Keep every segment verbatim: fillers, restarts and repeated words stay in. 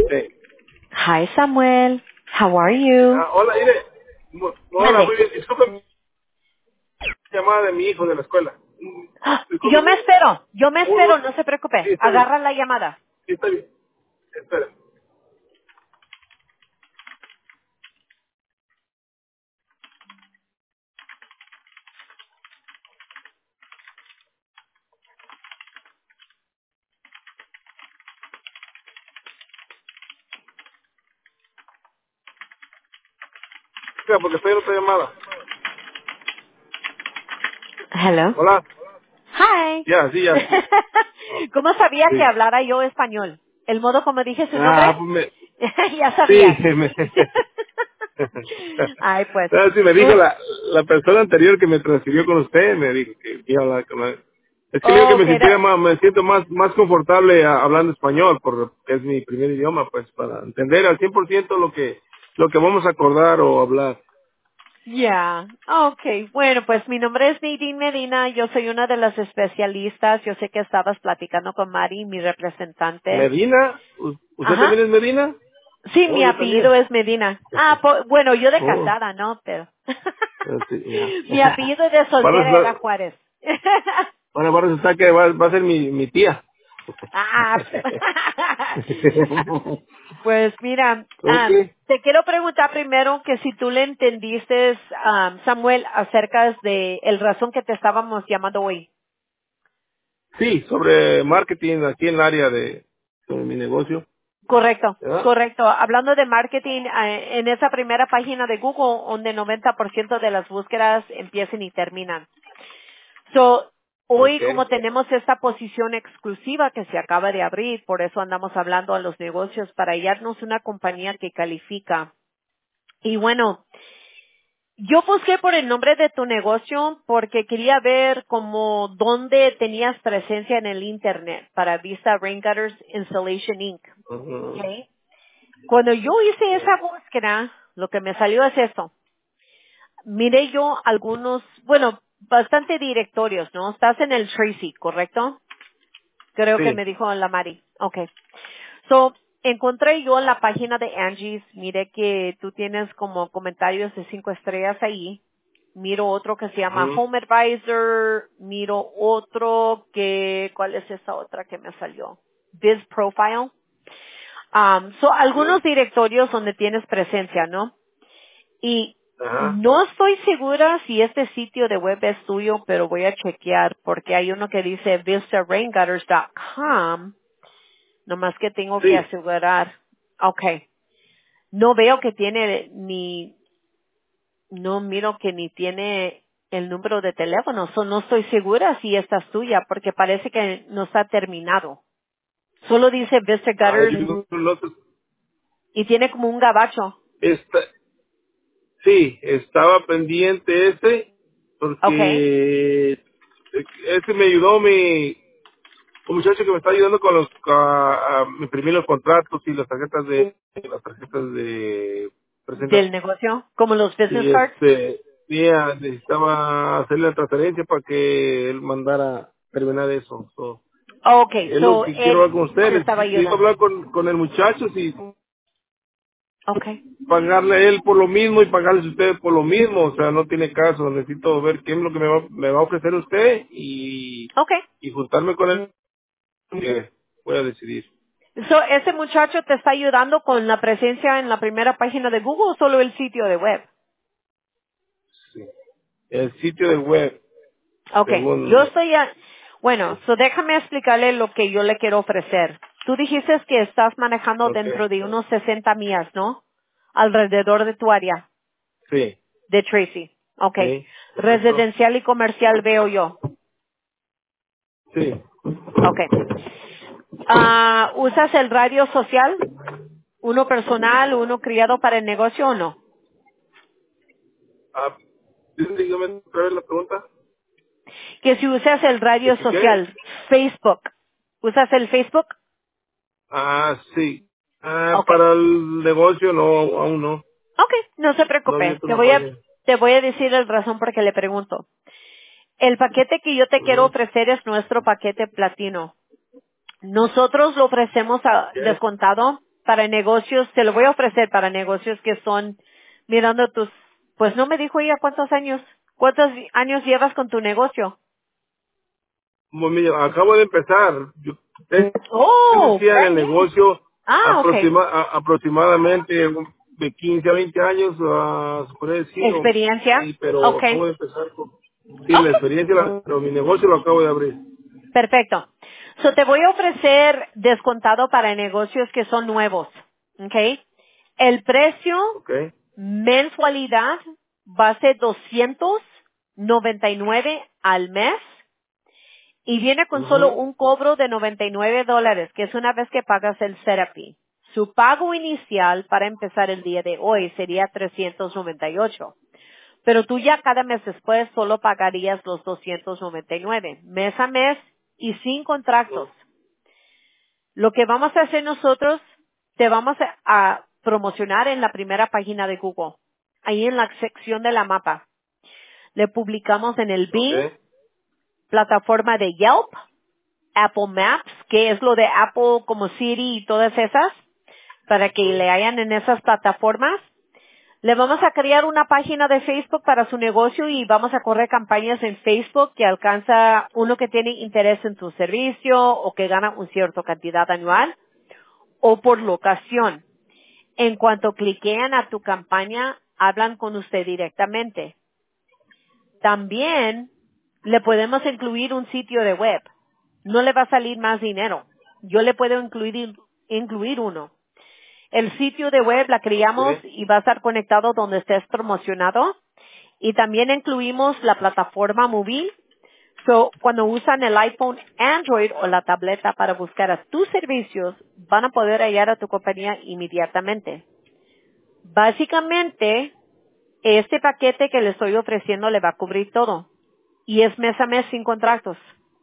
Sí. Hi, Samuel. How are you? Ah, hola, mire. Mu- Hola, Mande. muy bien. Disculpe, llamada de mi hijo de la escuela. Mm, Ah, Disculpe, Yo me muy, espero. Yo me muy, muy- espero. No se preocupe. sí, está bien. Agarra la llamada. Sí, está bien. Espera. Espera, porque estoy en otra llamada. Hello. Hola. Hi. Ya, sí, ya. Oh, ¿Cómo sabía que sí. hablara yo español? ¿El modo como dije su Ah, nombre? pues me... Ya Sí, sabías. me... Ay, pues. Ah, sí, me dijo Uh, la, la persona anterior que me transfirió con usted, me dijo que iba a hablar con él. Es que le digo que oh, me que sintiera era. más, me siento más, más confortable a- hablando español, porque es mi primer idioma, pues, para entender al cien por ciento lo que, lo que vamos a acordar o hablar. Ya, okay. Bueno, pues mi nombre es Nadine Medina. Yo soy una de las especialistas. Yo sé que estabas platicando con Mari, mi representante. ¿Medina? ¿U- ¿Usted Ajá. también es Medina? Sí, Oh, mi yo apellido también. es Medina. Ah, po- bueno, yo de Oh, casada, ¿no? Pero ah, sí, ya. mi apellido de Va a soltera era resultar, Juárez. bueno, va a resultar que va, va a ser mi, mi tía. Ah, pues mira, am, Ok. te quiero preguntar primero que si tú le entendiste, am, Samuel, acerca de el razón que te estábamos llamando hoy. Sí, sobre marketing aquí en el área de, de mi negocio. Correcto, ¿Verdad? correcto. Hablando de marketing, eh, en esa primera página de Google, donde noventa por ciento de las búsquedas empiezan y terminan. So, hoy Ok. como tenemos esta posición exclusiva que se acaba de abrir, por eso andamos hablando a los negocios para hallarnos una compañía que califica. Y bueno, yo busqué por el nombre de tu negocio porque quería ver como dónde tenías presencia en el internet para Vista Rain Gutters Installation incorporated. Ujú. Okay. Cuando yo hice Sí. esa búsqueda, lo que me salió es esto. Miré yo algunos, bueno, bastante directorios, ¿no? Estás en el Tracy, ¿correcto? Creo que Sí. me dijo la Mari. Okay. So, encontré yo en la página de Angie's, miré que tú tienes como comentarios de cinco estrellas ahí. Miro otro que se llama Ujú. Home Advisor, miro otro que, ¿cuál es esa otra que me salió? Biz Profile. Um, so, algunos Sí. directorios donde tienes presencia, ¿no? Y Ajá. no estoy segura si este sitio de web es tuyo, pero voy a chequear porque hay uno que dice vista rain gutters punto com, nomás que tengo que Sí. asegurar. Okay. No veo que tiene ni, no miro que ni tiene el número de teléfono, so no estoy segura si esta es tuya porque parece que no está terminado. Solo dice Vista Ah, Gutters yo digo, el otro- y tiene como un gabacho. esta, sí, estaba pendiente ese Okay. porque este me ayudó mi un muchacho que me está ayudando con los a, a imprimir los contratos y las tarjetas de las tarjetas de Del presentación. negocio, como los business Y cards. este día necesitaba hacerle la transferencia para que él mandara terminar eso. So, Okay, es lo so que quiero él hablar con te ustedes. estaba Necesito ayudando. hablar con, con el muchacho si Okay. pagarle a él por lo mismo y pagarles a ustedes por lo mismo. O sea, no tiene caso. Necesito ver qué es lo que me va, me va a ofrecer usted y, Okay. y juntarme con él. Que voy a decidir. So ese muchacho te está ayudando con la presencia en la primera página de Google o solo el sitio de web. Sí. El sitio del web, Okay. Yo según... estoy a, bueno, Sí. so déjame explicarle lo que yo le quiero ofrecer. Tú dijiste que estás manejando Ok. dentro de unos sesenta millas, ¿no? Alrededor de tu área Sí. de Tracy. Okay. Sí. Correcto. Residencial y comercial veo yo. Sí. Okay. Ah, ¿usas el radio social? ¿Uno personal, uno criado para el negocio o no? Ah, dígame otra vez la pregunta. Que si usas el ¿Que radio si qué? social, Facebook. ¿Usas el Facebook? Ah, sí. Ah, Okay. para el negocio no, aún no. Okay, no se No he preocupe. abierto Te una voy a, página. te voy a decir el razón por qué le pregunto. El paquete que yo te quiero Ujú. ofrecer es nuestro paquete platino. Nosotros lo ofrecemos a ¿Qué? descontado para negocios, te lo voy a ofrecer para negocios que son mirando tus, pues no me dijo ella cuántos años, cuántos años llevas con tu negocio. Como mira, acabo de empezar. Yo eh, Oh, decía en el brand new. negocio Ah, okay. aproxima, a- aproximadamente de quince a veinte años, ah, se puede decir, o- Experiencia. sí, pero acabo Okay. de empezar con, sí, la Okay. experiencia, la- pero mi negocio lo acabo de abrir. Perfecto. So te voy a ofrecer descontado para negocios que son nuevos. Okay. El precio ¿Ok? mensualidad va a ser doscientos noventa y nueve al mes y viene con solo Ujú. un cobro de noventa y nueve dólares, que es una vez que pagas el setup fee. Su pago inicial para empezar el día de hoy sería trescientos noventa y ocho. Pero tú ya cada mes después solo pagarías los doscientos noventa y nueve, mes a mes y sin contratos. Lo que vamos a hacer nosotros, te vamos a, a promocionar en la primera página de Google, ahí en la sección de la mapa. Le publicamos en el ¿Ok? Bing, plataforma de Yelp, Apple Maps, que es lo de Apple como Siri y todas esas, para que le hayan en esas plataformas. Le vamos a crear una página de Facebook para su negocio y vamos a correr campañas en Facebook que alcanza uno que tiene interés en tu servicio o que gana una cierta cantidad anual o por locación. En cuanto cliquean a tu campaña, hablan con usted directamente. También le podemos incluir un sitio de web. No le va a salir más dinero. Yo le puedo incluir, incluir uno. El sitio de web la ¿Ok? creamos y va a estar conectado donde estés promocionado. Y también incluimos la plataforma móvil. So, cuando usan el iPhone, Android o la tableta para buscar a tus servicios, van a poder hallar a tu compañía inmediatamente. Básicamente, este paquete que le estoy ofreciendo le va a cubrir todo. Y es mes a mes sin contratos.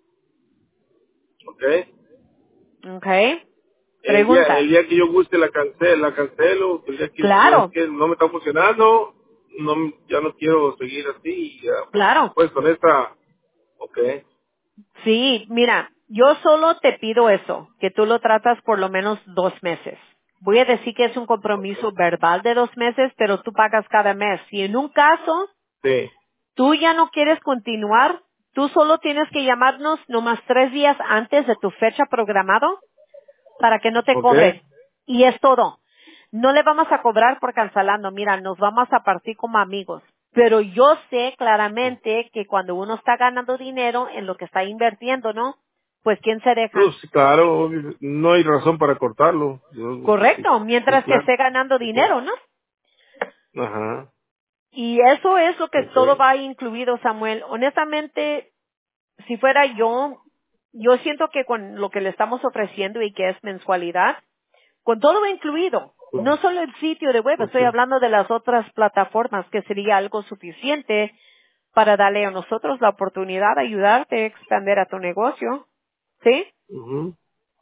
¿Ok? ¿Ok? El día, Preguntas. el día que yo guste la cancelo, la cancelo, el día que no es Claro, que no me está funcionando, no, ya no quiero seguir así, y ya, claro. pues con esta, ¿ok? Sí, mira, yo solo te pido eso, que tú lo tratas por lo menos dos meses. Voy a decir que es un ¿Ok? compromiso verbal de dos meses, pero tú pagas cada mes. Si en un caso Sí, tú ya no quieres continuar, tú solo tienes que llamarnos nomás tres días antes de tu fecha programado para que no te ¿ok? cobren. Y es todo. No le vamos a cobrar por cancelando. Mira, nos vamos a partir como amigos. Pero yo sé claramente que cuando uno está ganando dinero en lo que está invirtiendo, ¿no? Pues ¿quién se Pues deja? claro, obvio, no hay razón para cortarlo. Yo, pues, sí, Correcto, sí, mientras que claro. esté ganando Sí, claro. dinero, ¿no? Ajá, Y eso es lo que ok. todo va incluido, Samuel. Honestamente, si fuera yo, yo siento que con lo que le estamos ofreciendo y que es mensualidad, con todo incluido, Pues, no solo el sitio de web, pues estoy sí. hablando de las otras plataformas que sería algo suficiente para darle a nosotros la oportunidad de ayudarte a expandir a tu negocio. ¿Sí? Ujú.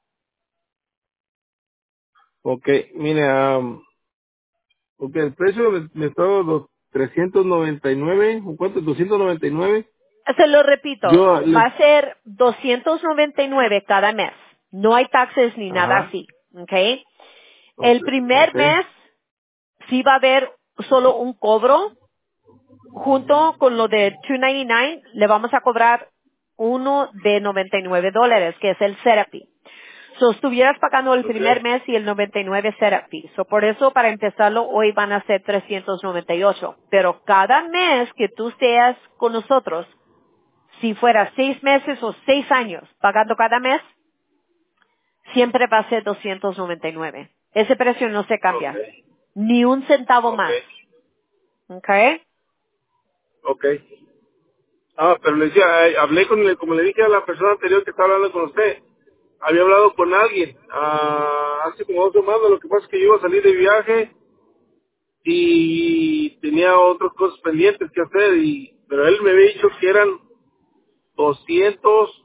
Ok, mire, am, ok, el precio me, me estaba los trescientos noventa y nueve, ¿o cuánto? doscientos noventa y nueve. Se lo repito, Yo va les, a ser doscientos noventa y nueve cada mes. No hay taxes ni nada ajá, así. ¿Ok? ok, El primer ok, mes sí va a haber solo un cobro. Junto con lo de dos noventa y nueve, le vamos a cobrar uno de noventa y nueve dólares, que es el setup fee. So, estuvieras pagando el ok, primer mes y el noventa y nueve setup fee. So, por eso, para empezarlo, hoy van a ser trescientos noventa y ocho. Pero cada mes que tú seas con nosotros, si fuera seis meses o seis años pagando cada mes, siempre va a ser doscientos noventa y nueve. Ese precio no se ok, cambia. Ni un centavo ok, más. ¿Ok? ok. Ah, pero le decía, eh, hablé con, el- como le dije a la persona anterior que estaba hablando con usted, había hablado con alguien, ah, hace como dos semanas, lo que pasa es que yo iba a salir de viaje y tenía otras cosas pendientes que hacer, y pero él me había dicho que eran doscientos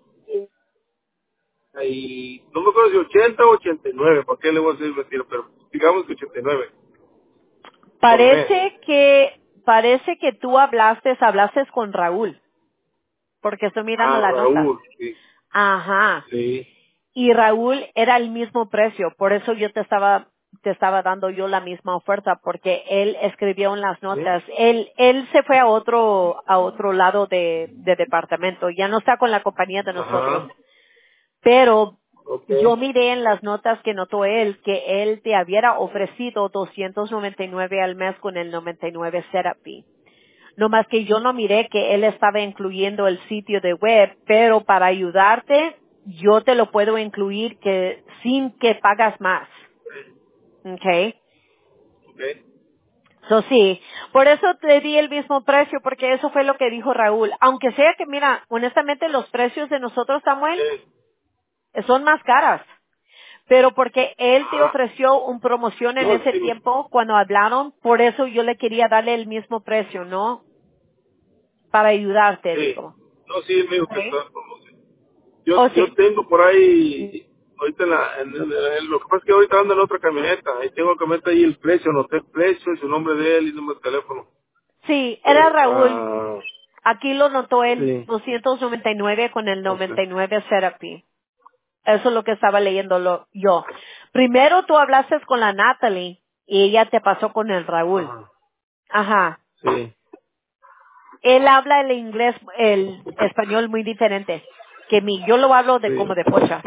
y no me acuerdo si ochenta o ochenta y nueve, ¿para qué le voy a decir mentira? Pero digamos que ochenta y nueve por mes. Parece que, parece que tú hablaste, hablaste con Raúl, porque estoy mirando Ah, la nota. Raúl, sí, Ajá. sí, Y Raúl era el mismo precio, por eso yo te estaba te estaba dando yo la misma oferta porque él escribió en las notas. Él, él se fue a otro, a otro lado de, de departamento. Ya no está con la compañía de nosotros. Ajá. Pero Ok. yo miré en las notas que notó él que él te hubiera ofrecido doscientos noventa y nueve al mes con el noventa y nueve setup fee. No más que yo no miré que él estaba incluyendo el sitio de web, pero para ayudarte, yo te lo puedo incluir que sin que pagas más. Okay. Ok. So sí, por eso te di el mismo precio, porque eso fue lo que dijo Raúl. Aunque sea que, mira, honestamente los precios de nosotros, Samuel, Sí. son más caras. Pero porque él te Ajá. ofreció una promoción en No, ese sí. tiempo cuando hablaron, por eso yo le quería darle el mismo precio, ¿no? Para ayudarte, Sí. digo. No, sí, me dijo que Okay. está como sí. Yo, Oh, yo sí. tengo por ahí, ahorita en la, en, en- en- lo que pasa es que ahorita ando en otra camioneta, ahí tengo la camioneta ahí el precio, anoté el precio y su nombre de él y el número de teléfono. Sí, era Raúl. Ah, Aquí lo notó él, sí. doscientos noventa y nueve con el Ok. noventa y nueve Therapy. Eso es lo que estaba leyendo lo- yo. Primero tú hablaste con la Natalie y ella te pasó con el Raúl. Ajá. Ajá. Sí. Él habla el inglés, el español muy diferente que mí. Yo lo hablo de Sí. como de pocha.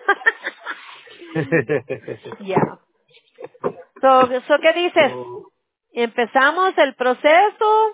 Ya. So, so, ¿qué dices? So, ¿Empezamos el proceso?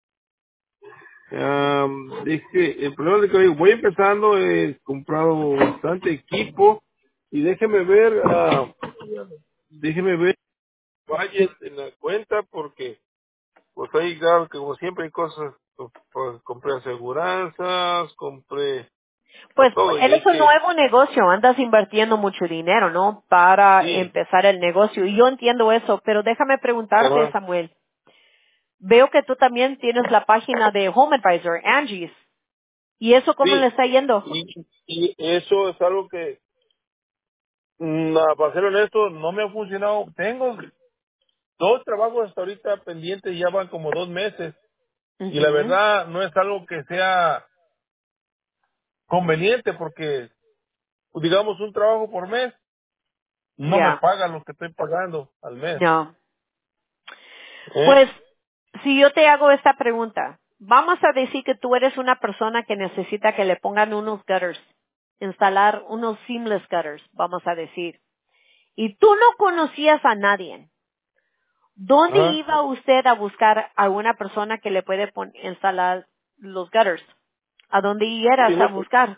um, dije, el problema es que voy empezando, he comprado bastante equipo y déjeme ver, ah, déjeme ver budget en la cuenta porque pues ahí claro que como siempre hay cosas, pues, pues, compré aseguranzas, compré pues Pues todo y eres hay un que, nuevo negocio, andas invirtiendo mucho dinero, ¿no? Para sí, empezar el negocio. Y yo entiendo eso, pero déjame preguntarte, ajá, Samuel. Veo que tú también tienes la página de Home Advisor, Angie's. ¿Y eso cómo le sí, está yendo? y, y eso es algo que, mm, ah, para ser honesto, no me ha funcionado. Tengo dos trabajos hasta ahorita pendientes, ya van como dos meses, y la Ujú. verdad no es algo que sea conveniente porque, digamos, un trabajo por mes no me Ya, paga lo que estoy pagando al mes. no. ¿Eh? Pues, si yo te hago esta pregunta, vamos a decir que tú eres una persona que necesita que le pongan unos gutters, instalar unos seamless gutters, vamos a decir, y tú no conocías a nadie. ¿Dónde Ajá. iba usted a buscar a una persona que le puede pon- instalar los gutters? ¿A dónde Sí, iras a no, pues, buscar?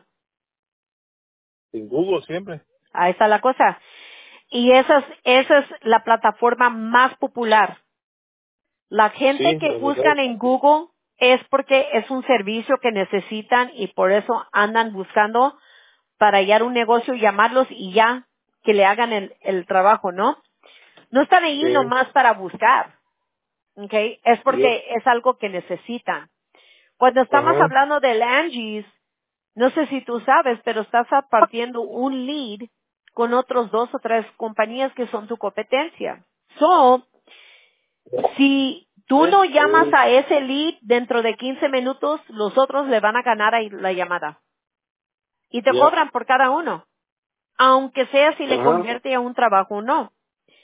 en Google siempre. Ahí está la cosa. Y esa es, esa es la plataforma más popular. La gente Sí, que la verdad. buscan en Google es porque es un servicio que necesitan y por eso andan buscando para hallar un negocio, llamarlos y ya que le hagan el, el trabajo, ¿no? No están ahí Sí. nomás para buscar, ¿ok? Es Yep. porque es algo que necesitan. Cuando estamos Ajá. hablando del Angie's, no sé si tú sabes, pero estás partiendo un lead con otros dos o tres compañías que son tu competencia. So, si tú Sí. no llamas a ese lead dentro de quince minutos, los otros le van a ganar ahí la llamada. Y te Ya. cobran por cada uno, aunque sea si le Ajá. convierte a un trabajo o no.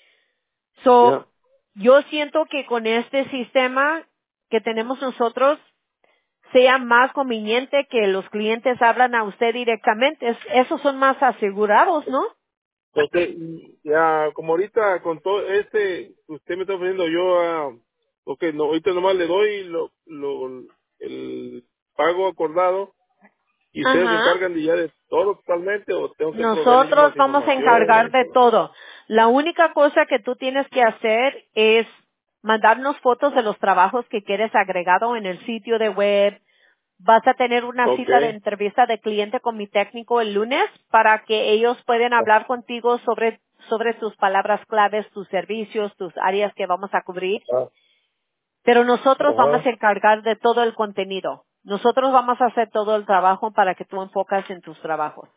So, Ya. yo siento que con este sistema que tenemos nosotros, sea más conveniente que los clientes hablan a usted directamente. Es- esos son más asegurados, ¿no? Porque ya, como ahorita con todo este, usted me está ofreciendo yo a, ok, no, ahorita nomás le doy lo, lo, el pago acordado y ustedes se Ajá. encargan de ya de todo totalmente o tengo que proveerle yo Nosotros más vamos a información. encargar de todo. La única cosa que tú tienes que hacer es mandarnos fotos de los trabajos que quieres agregado en el sitio de web. Vas a tener una Ok. cita de entrevista de cliente con mi técnico el lunes para que ellos puedan hablar contigo sobre, sobre tus palabras claves, tus servicios, tus áreas que vamos a cubrir. Ah, Pero nosotros vamos ajá. a encargar de todo el contenido. Nosotros vamos a hacer todo el trabajo para que tú enfocas en tus trabajos.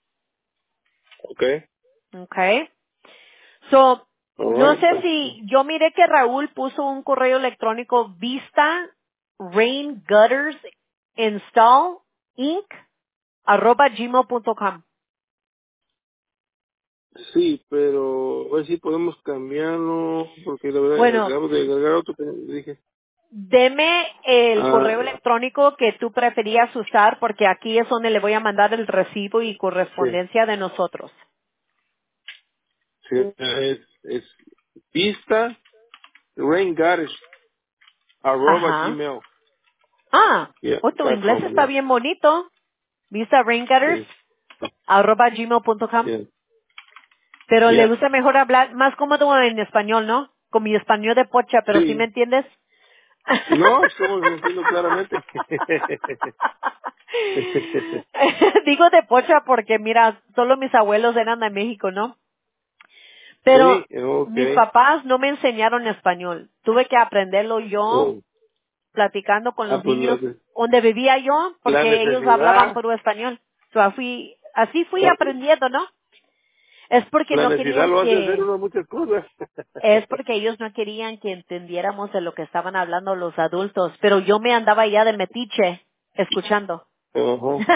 Ok. Okay. So, no Alright. sé si, yo miré que Raúl puso un correo electrónico vista rain gutters install inc arroba gmail punto com. Sí, pero a ver si podemos cambiarlo, porque la verdad Bueno, acabo de agregar otro que dije. deme el Ah, correo electrónico que tú preferías usar porque aquí es donde le voy a mandar el recibo y sí, correspondencia de nosotros. sí, es, es vista raingarage arroba Ajá. gmail Ah, yeah, oh, tu dot inglés com, está yeah, bien bonito. Visa raingutters sí, arroba gmail punto com. yeah, Pero le yeah, gusta mejor hablar más cómodo en español, ¿no? Con mi español de pocha, pero ¿sí me sí, entiendes? no, estamos entiendo claramente. Digo de pocha porque mira, solo mis abuelos eran de México, ¿no? Sí, Pero mis okay, papás no me enseñaron español. Tuve que aprenderlo yo oh, platicando con ah, los pues niños la, donde vivía yo la porque ellos hablaban necesidad, puro español. So, así, así fui la, aprendiendo, ¿no? Es porque la no necesidad querían lo hace hacer que, uno muchas cosas. es porque ellos no querían que entendiéramos de lo que estaban hablando los adultos, pero yo me andaba ya de metiche escuchando. Ajá.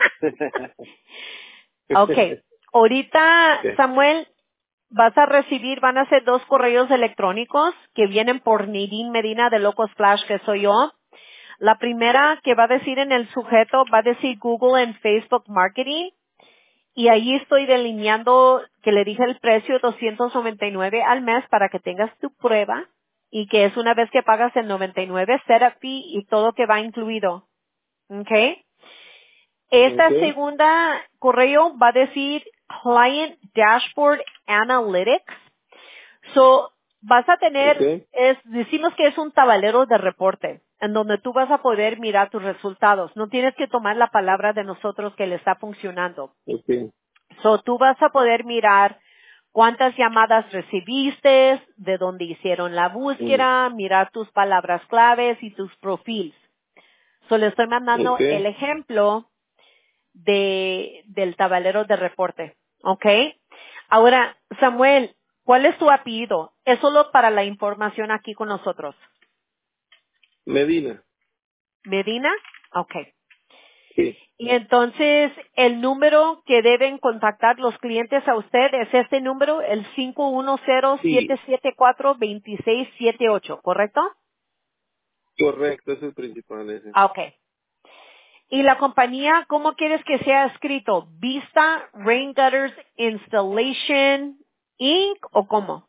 Okay. Ahorita, Okay. Samuel, vas a recibir, van a ser dos correos electrónicos que vienen por Nidín Medina de Locos Flash, que soy yo. La primera que va a decir en el sujeto, va a decir Google en Facebook Marketing. Y ahí estoy delineando que le dije el precio doscientos noventa y nueve al mes para que tengas tu prueba y que es una vez que pagas el noventa y nueve setup fee y todo que va incluido. ¿Ok? Esta Okay. segunda correo va a decir Client Dashboard Analytics. So, vas a tener, Okay. es, decimos que es un tablero de reporte, en donde tú vas a poder mirar tus resultados. No tienes que tomar la palabra de nosotros que le está funcionando. Okay. So, tú vas a poder mirar cuántas llamadas recibiste, de dónde hicieron la Mm. búsqueda, mirar tus palabras claves y tus perfiles. So, le estoy mandando el Okay. ejemplo de, del tablero de reporte. ¿Ok? Ahora, Samuel, ¿cuál es tu apellido? Es solo para la información aquí con nosotros. Medina. ¿Medina? Ok. Sí. Y entonces, el número que deben contactar los clientes a usted es este número, el cinco uno cero, Sí. siete siete cuatro, dos seis siete ocho, ¿correcto? Correcto, es el principal ese. Ah, ok. Y la compañía, ¿cómo quieres que sea escrito? ¿Vista Rain Gutters Installation Inc o cómo?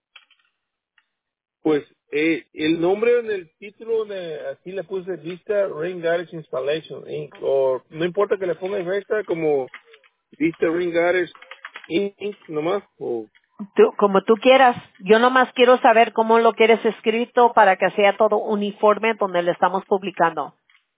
Pues eh, el nombre en el título de aquí le puse Vista Rain Garage Installation Inc. O no importa que le ponga en esta como Vista Rain Garage Inc. nomás. O Tú- como tú quieras. Yo nomás quiero saber cómo lo quieres escrito para que sea todo uniforme donde le estamos publicando.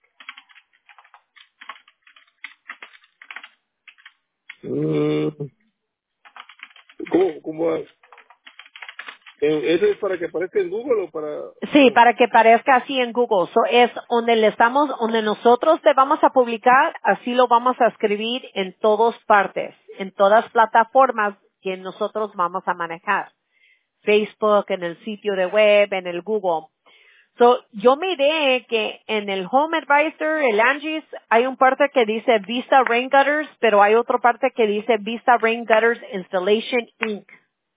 mm, ¿cómo, cómo, eh, ¿eso es para que aparezca en Google o para Sí, cómo? para que parezca así en Google. So, es donde le estamos, donde nosotros te vamos a publicar, así lo vamos a escribir en todas partes, en todas plataformas que nosotros vamos a manejar. Facebook, en el sitio de web, en el Google. So, yo miré que en el Home Advisor, el Angie's, hay un parte que dice Vista Rain Gutters, pero hay otra parte que dice Vista Rain Gutters Installation Incorporated.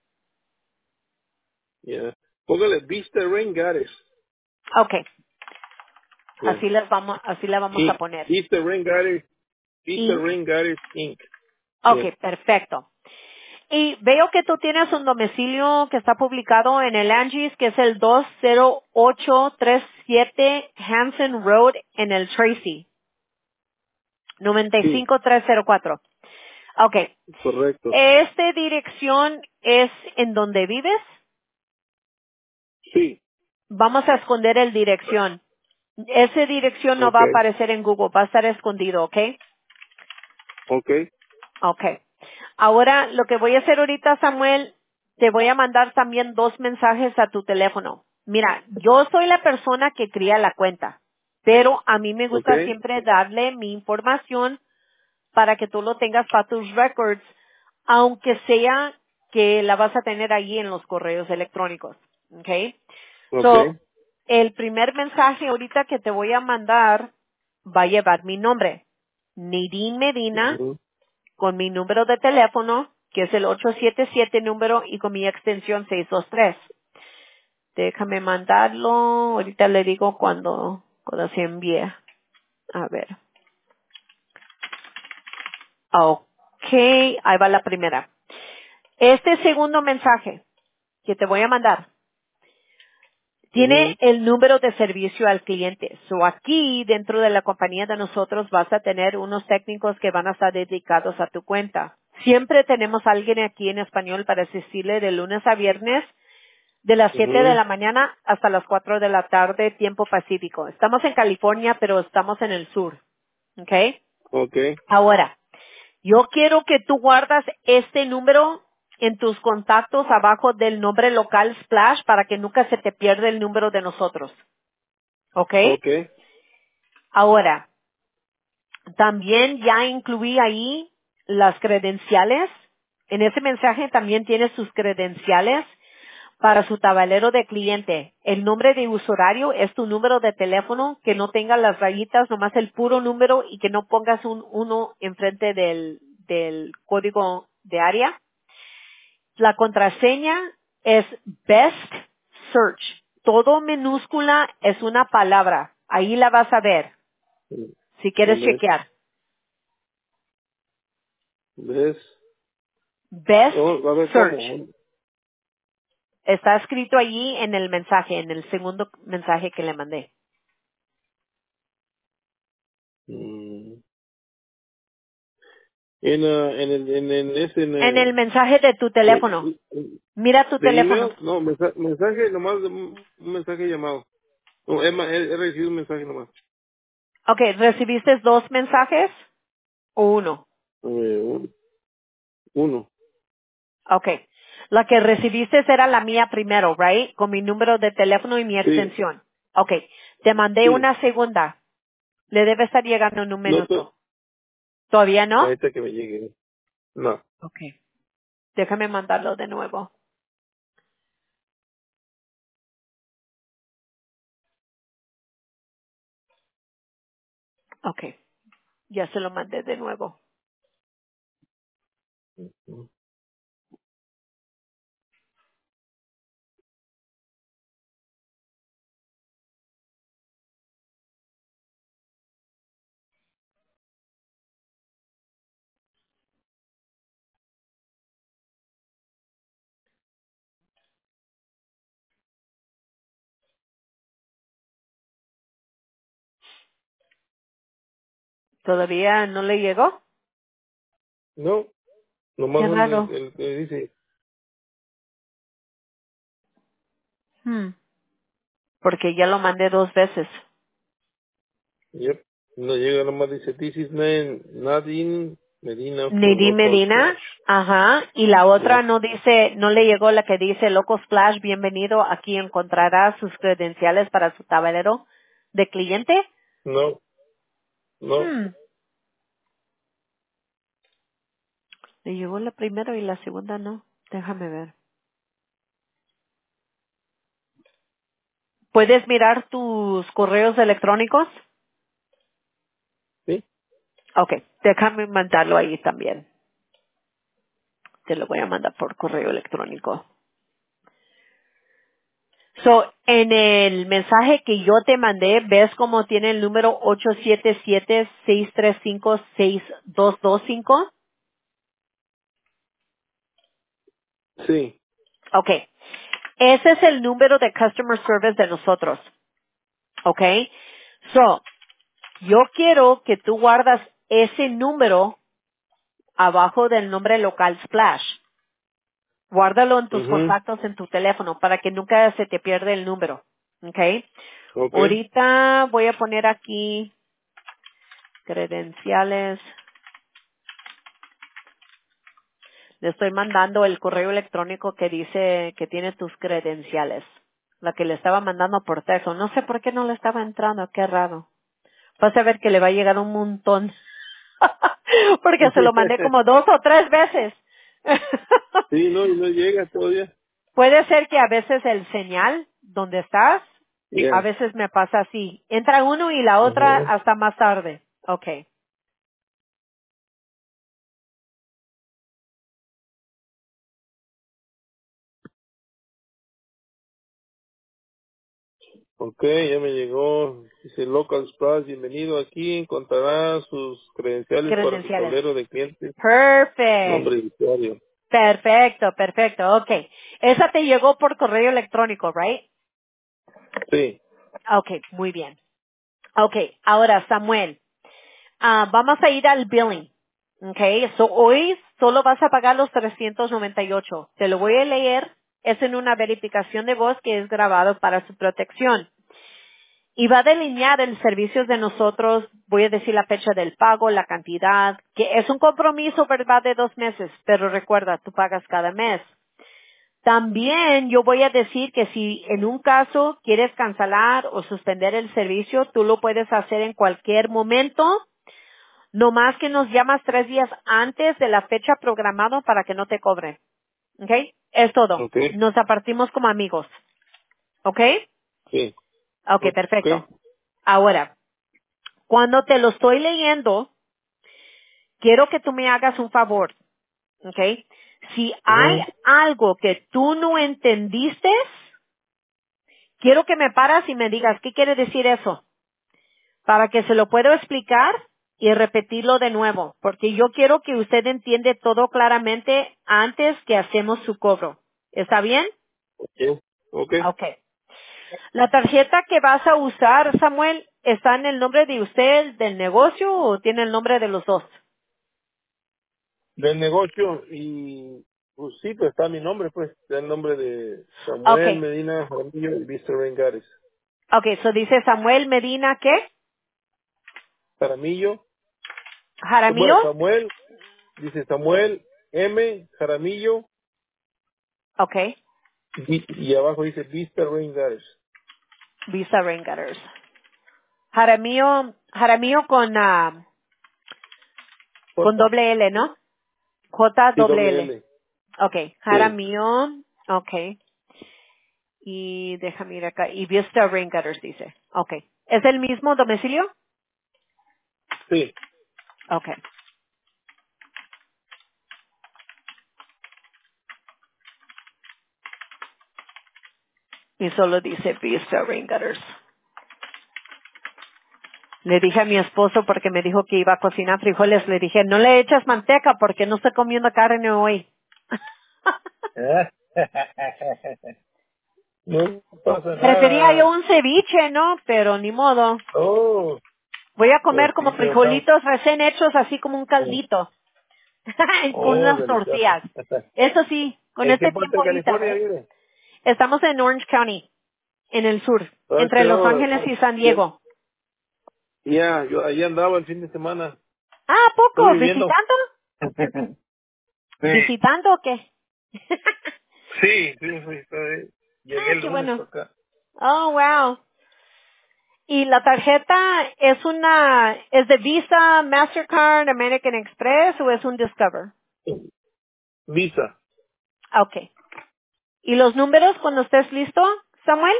Yeah. Póngale Vista Rain Garage. Okay, Yeah. así les vamos, así la vamos a Y poner. Vista Rain Garage, Vista Inc. Rain Garage Inc. Yeah. Okay, perfecto. Y veo que tú tienes un domicilio que está publicado en el Angie's, que es el dos cero ocho tres siete Hanson Road en el Tracy, Sí, noventa y cinco tres cero cuatro. Okay. correcto. ¿Esta dirección es en donde vives? Sí. Vamos a esconder el dirección. Esa dirección no va a Okay. aparecer en Google, va a estar escondido, ¿ok? Okay. Ok. Ahora, lo que voy a hacer ahorita, Samuel, te voy a mandar también dos mensajes a tu teléfono. Mira, yo soy la persona que cría la cuenta, pero a mí me gusta Okay. siempre darle mi información para que tú lo tengas para tus records, aunque sea que la vas a tener ahí en los correos electrónicos. ¿Ok? So, Okay. el primer mensaje ahorita que te voy a mandar va a llevar mi nombre. Nidín Medina, Ujú. con mi número de teléfono. que es el ocho siete siete número y con mi extensión seis dos tres. Déjame mandarlo. Ahorita le digo cuando, cuando se envíe. A ver. Ok, ahí va la primera. Este segundo mensaje que te voy a mandar tiene Mhm. el número de servicio al cliente. So aquí, dentro de la compañía de nosotros, vas a tener unos técnicos que van a estar dedicados a tu cuenta. Siempre tenemos a alguien aquí en español para asistirle de lunes a viernes, de las siete de Mhm. la mañana hasta las cuatro de la tarde, tiempo pacífico. Estamos en California, pero estamos en el sur. ¿Ok? Okay. Ahora, yo quiero que tú guardas este número en tus contactos abajo del nombre local Splash para que nunca se te pierda el número de nosotros. ¿Ok? Okay. Ahora, también ya incluí ahí las credenciales. En ese mensaje también tienes sus credenciales para su tablero de cliente. El nombre de usuario es tu número de teléfono, que no tenga las rayitas, nomás el puro número y que no pongas un uno enfrente del, del código de área. La contraseña es Best Search. Todo minúscula es una palabra. Ahí la vas a ver, si quieres ¿Ves? chequear. ¿Ves? Best Oh, a ver Search. cómo. Está escrito allí en el mensaje, en el segundo mensaje que le mandé. Mm. En, ah, en el, en, en ese, en En el el, mensaje de tu teléfono. de, Mira tu de teléfono. email, no, mensaje, mensaje nomás, de un un mensaje llamado. No, he, ma- he- he recibido un mensaje nomás. Ok, ¿recibiste dos mensajes o uno? Eh, un- uno. Ok. La que recibiste era la mía primero, right? Con mi número de teléfono y mi Sí, extensión. Ok. Te mandé sí. una segunda. Le debe estar llegando en un No, to- minuto. ¿Todavía no? ahorita que me llegue. No. Ok. Déjame mandarlo de nuevo. Ok. Ya se lo mandé de nuevo. ¿Todavía no le llegó? No, nomás Qué donde raro. el, el que dice, Hmm. Porque ya lo mandé dos veces. yep. No llega nomás dice, this is man, Nadine Medina for Nidhi local Medina, splash. ajá, y la otra Yep. no dice, no le llegó la que dice Loco Splash, bienvenido, aquí encontrará sus credenciales para su tablero de cliente. No, no. Hmm, le llegó la primera y la segunda no. Déjame ver. ¿Puedes mirar tus correos electrónicos? Sí. Ok, déjame mandarlo ahí también. Te lo voy a mandar por correo electrónico. So, en el mensaje que yo te mandé, ¿ves cómo tiene el número ocho siete siete, seis tres cinco, seis dos dos cinco? Sí. Ok. Ese es el número de customer service de nosotros. Ok. So, yo quiero que tú guardas ese número abajo del nombre local Splash. Guárdalo en tus Mhm. contactos en tu teléfono para que nunca se te pierda el número. Ok. Okay. Ahorita voy a poner aquí credenciales. Le estoy mandando el correo electrónico que dice que tiene tus credenciales. La que le estaba mandando por texto. No sé por qué no le estaba entrando. Qué raro. Vas a ver que le va a llegar un montón. Porque se lo mandé como dos o tres veces. Sí, no, y no llega todavía. Puede ser que a veces el señal donde estás, a Yeah. veces me pasa así. Entra uno y la otra Ujú. hasta más tarde. Okay. Ok, ya me llegó. Dice Local Splash, bienvenido aquí. Encontrará sus credenciales para su Credenciales. tablero de clientes. Perfect. Nombre de usuario. Perfecto, perfecto. Okay. Esa te llegó por correo electrónico, right? Sí. Okay, muy bien. Okay, ahora Samuel, ah, vamos a ir al billing. Okay, so hoy solo vas a pagar los trescientos noventa y ocho. Te lo voy a leer. Es en una verificación de voz que es grabado para su protección. Y va a delinear el servicio de nosotros, voy a decir la fecha del pago, la cantidad, que es un compromiso, ¿verdad?, de dos meses, pero recuerda, tú pagas cada mes. También yo voy a decir que si en un caso quieres cancelar o suspender el servicio, tú lo puedes hacer en cualquier momento, no más que nos llamas tres días antes de la fecha programada para que no te cobren. ¿Ok? Es todo. Ok. Nos apartimos como amigos. ¿Ok? Sí. Ok, Ok. perfecto. Ahora, cuando te lo estoy leyendo, quiero que tú me hagas un favor. ¿Ok? Si hay Ujú. algo que tú no entendiste, quiero que me paras y me digas, ¿qué quiere decir eso? Para que se lo pueda explicar y repetirlo de nuevo, porque yo quiero que usted entiende todo claramente antes que hacemos su cobro. ¿Está bien? Ok. Ok. Okay. La tarjeta que vas a usar, Samuel, ¿está en el nombre de usted, del negocio, o tiene el nombre de los dos? Del negocio y pues sí, pues está mi nombre, pues. Está el nombre de Samuel Okay. Medina Jaramillo y Víctor Rengares. Okay, so dice Samuel Medina, ¿qué? Jaramillo. Jaramillo. Bueno, Samuel, dice Samuel M. Jaramillo Okay. y, y abajo dice Víctor Rengares. Visa Rain Gutters. Jaramillo, Jaramillo con, ah, con J. doble L, ¿no? J Y doble doble L. L. Okay. Sí. Jaramillo. Okay. Y déjame ir acá. Y Vista Rain Gutters dice. Okay. ¿Es el mismo domicilio? Sí. Okay. Y solo dice Vista Rain Gutters. Le dije a mi esposo porque me dijo que iba a cocinar frijoles. Le dije, no le echas manteca porque no estoy comiendo carne hoy. No pasa Prefería yo nada. un ceviche, ¿no? Pero ni modo. Oh, Voy a pues comer sí, como pero está. frijolitos recién hechos, así como un caldito. Con Oh, unas delicioso. tortillas. Eso sí, con ¿En qué este parte tiempo de ahorita, California ¿right? vive? Estamos en Orange County, en el sur, Ah, entre Los creo. Ángeles y San Ya, Diego. ya, yo allí andaba el fin de semana. Ah, ¿a Estuve poco? viviendo. ¿Visitando? Sí, ¿Visitando o qué? sí, sí, sí, estoy- llegué Ah, el qué lunes bueno. para acá. Oh, wow. ¿Y la tarjeta es una, es de Visa, Mastercard, American Express o es un Discover? Visa. Ah, okay. ¿Y los números cuando estés listo, Samuel?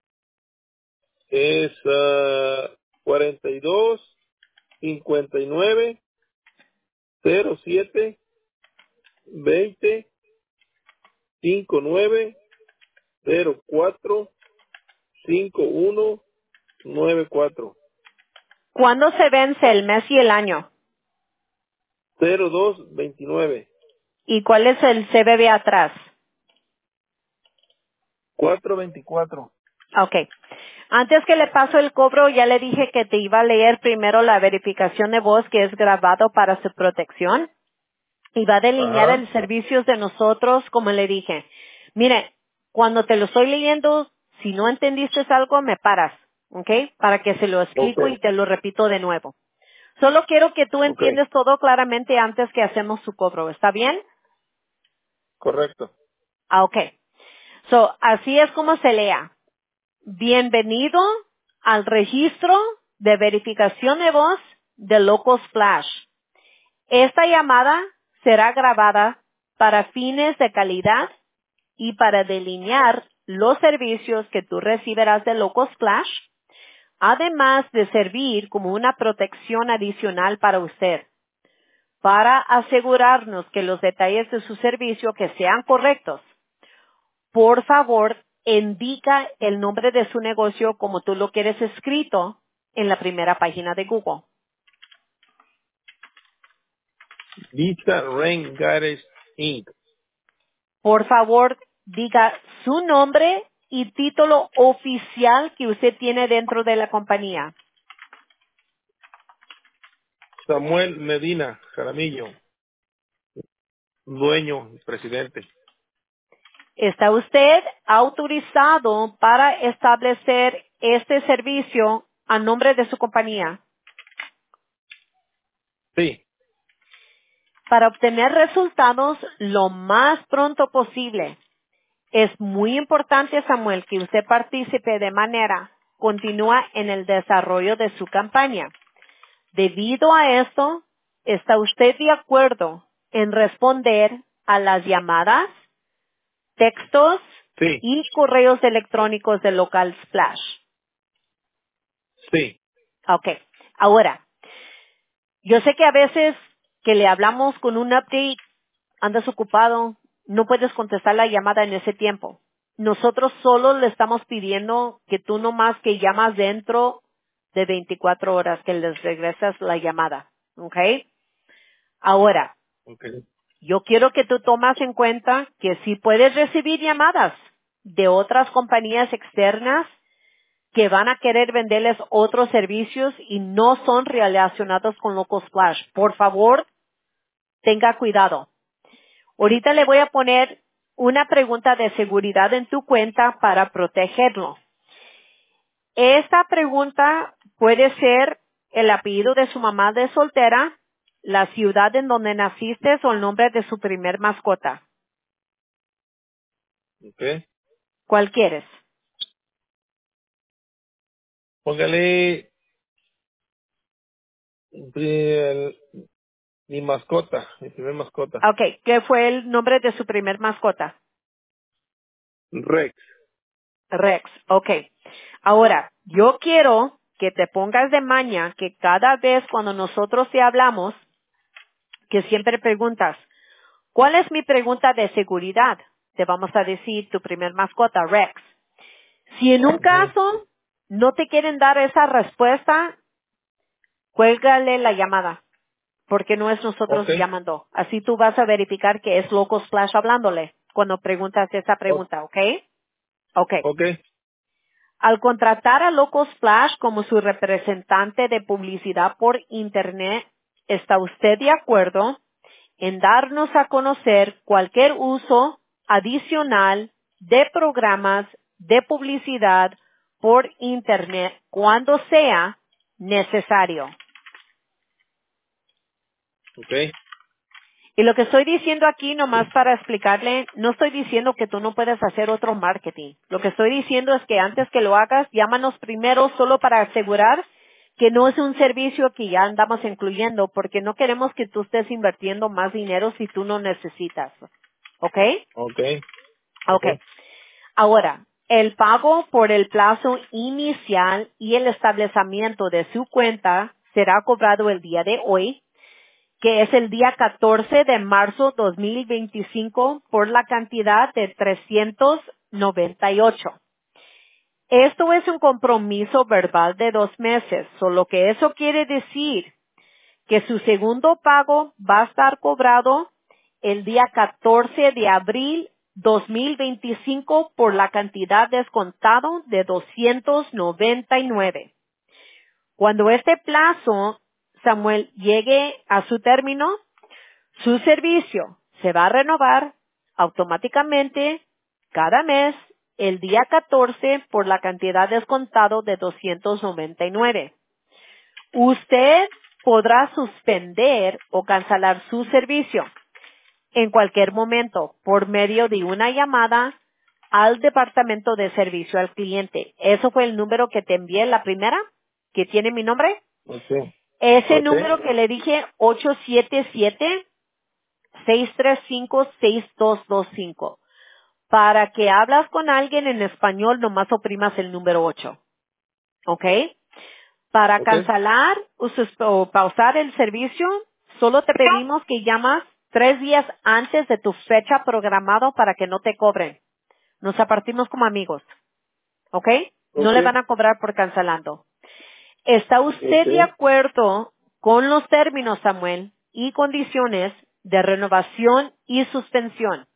Es ah, cuarenta y dos, cincuenta y nueve, cero siete, veinte, cincuenta y nueve, cero cuatro, cincuenta y uno, noventa y cuatro, ¿Cuándo se vence el mes y el año? cero dos, veintinueve, ¿Y cuál es el C B B atrás? cuatro veinticuatro. Okay. Antes que le paso el cobro, ya le dije que te iba a leer primero la verificación de voz que es grabado para su protección y va a delinear Ajá. el servicio de nosotros, como le dije. Mire, cuando te lo estoy leyendo, si no entendiste algo, me paras, ¿ok? Para que se lo Ok, explico y te lo repito de nuevo. Solo quiero que tú ok, entiendas todo claramente antes que hacemos su cobro, ¿está bien? correcto. Ah, ok. So, así es como se lea. Bienvenido al registro de verificación de voz de Local Splash. Esta llamada será grabada para fines de calidad y para delinear los servicios que tú recibirás de Local Splash, además de servir como una protección adicional para usted, para asegurarnos que los detalles de su servicio que sean correctos. Por favor, indica el nombre de su negocio como tú lo quieres escrito en la primera página de Google. Vista Rain Garage incorporated. Por favor, diga su nombre y título oficial que usted tiene dentro de la compañía. Samuel Medina Jaramillo, dueño y presidente. ¿Está usted autorizado para establecer este servicio a nombre de su compañía? Sí, Para obtener resultados lo más pronto posible, es muy importante, Samuel, que usted participe de manera continua en el desarrollo de su campaña. Debido a esto, ¿está usted de acuerdo en responder a las llamadas, textos sí, y correos electrónicos del local Splash? sí. Ok. Ahora, yo sé que a veces que le hablamos con un update, andas ocupado, no puedes contestar la llamada en ese tiempo. Nosotros solo le estamos pidiendo que tú nomás que llamas dentro de veinticuatro horas, que les regresas la llamada. ¿Ok? Ahora, Okay. yo quiero que tú tomas en cuenta que si puedes recibir llamadas de otras compañías externas que van a querer venderles otros servicios y no son relacionados con Local Splash. Por favor, tenga cuidado. Ahorita le voy a poner una pregunta de seguridad en tu cuenta para protegerlo. Esta pregunta puede ser el apellido de su mamá de soltera, la ciudad en donde naciste o el nombre de su primer mascota. Okay. ¿Cuál quieres? Póngale el- mi mascota, mi primer mascota. Ok, ¿qué fue el nombre de su primer mascota? Rex. Rex, ok. Ahora, yo quiero que te pongas de maña que cada vez cuando nosotros te hablamos, que siempre preguntas, ¿cuál es mi pregunta de seguridad? Te vamos a decir tu primer mascota, Rex. Si en un Ujú. caso no te quieren dar esa respuesta, cuélgale la llamada, porque no es nosotros Okay. llamando. Así tú vas a verificar que es Local Splash hablándole cuando preguntas esa O- pregunta, ¿ok? Ok. okay. Al contratar a Local Splash como su representante de publicidad por Internet, ¿está usted de acuerdo en darnos a conocer cualquier uso adicional de programas de publicidad por Internet cuando sea necesario? Okay. Y lo que estoy diciendo aquí, nomás para explicarle, no estoy diciendo que tú no puedes hacer otro marketing. Lo que estoy diciendo es que antes que lo hagas, llámanos primero solo para asegurar que no es un servicio que ya andamos incluyendo, porque no queremos que tú estés invirtiendo más dinero si tú no necesitas. ¿Ok? Okay. Ok. Okay. Ahora, el pago por el plazo inicial y el establecimiento de su cuenta será cobrado el día de hoy, que es el día catorce de marzo dos mil veinticinco por la cantidad de trescientos noventa y ocho. Esto es un compromiso verbal de dos meses, solo que eso quiere decir que su segundo pago va a estar cobrado el día catorce de abril dos mil veinticinco por la cantidad descontado de doscientos noventa y nueve. Cuando este plazo, Samuel, llegue a su término, su servicio se va a renovar automáticamente cada mes el día catorce por la cantidad descontado de doscientos noventa y nueve. Usted podrá suspender o cancelar su servicio en cualquier momento por medio de una llamada al departamento de servicio al cliente. Eso fue el número que te envié la primera, que tiene mi nombre. Okay. Ese Okay. número que le dije, ocho siete siete, seis tres cinco, seis dos dos cinco. Para que hablas con alguien en español, nomás oprimas el número ocho. ¿Ok? Para Okay. cancelar o, sus- o pausar el servicio, solo te pedimos que llamas tres días antes de tu fecha programado para que no te cobren. Nos apartimos como amigos. ¿Ok? No Ok. le van a cobrar por cancelando. ¿Está usted de Ok. acuerdo con los términos, Samuel, y condiciones de renovación y suspensión?